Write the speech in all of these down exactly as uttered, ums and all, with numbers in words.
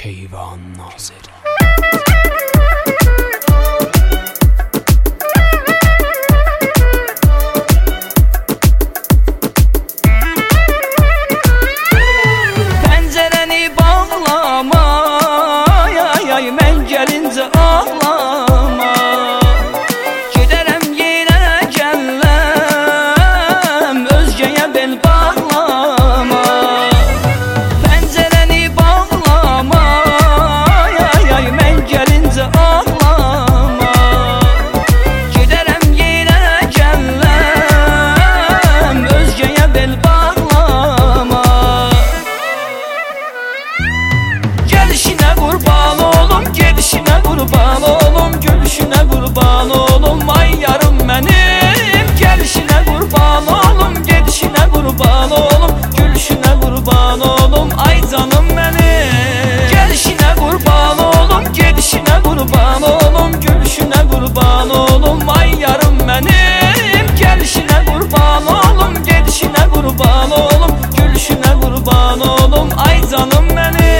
Keyvan Nazeri. Pencereni bağlama, ay ay mən gəlincə ağlama. Gedərəm yerə gələm, özgəyə bel bağlama. Pencereni bağlama, ay ay mən gəlincə ağlama. Gedərəm yerə gələm, özgəyə bel bağlama. Gelişine kurban olum, gelişine kurban olum, gülüşüne kurban olum, ay yarım benim. Gelişine kurban olum, gelişine kurban olum, gülüşüne kurban olum, ay canım benim. Gelişine kurban olum, gelişine kurban olum, gülüşüne kurban olum, ay yarım benim. Gelişine kurban olum, gelişine kurban olum, gülüşüne kurban olum, ay canım benim.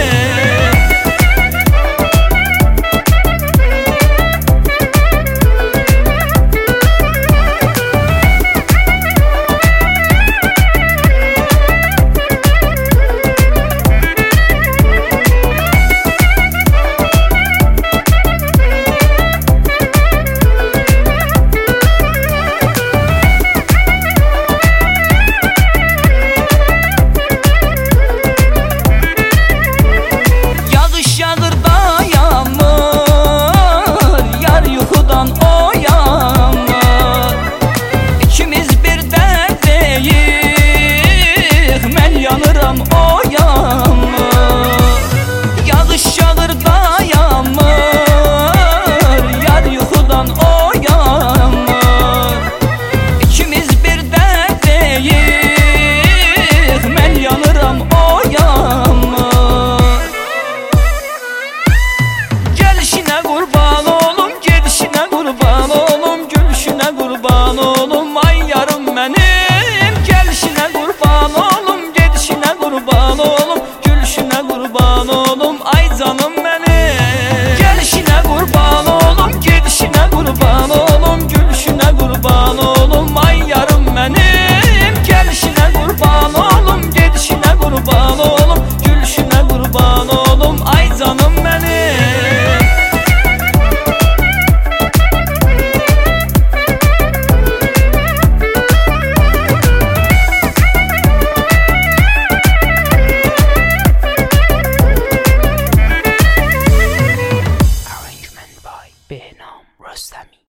Kurban olum, ay yarım benim. Gelişine kurban olum, gedişine kurban olum, gülüşüne kurban olum, ay canım benim. Gelişine kurban olum, gedişine kurban olum, gülüşüne kurban olum, ay yarım benim. Gelişine kurban olum, gedişine kurban olum, gülüşüne kurban olum, ay canım benim. Behnam Rostami.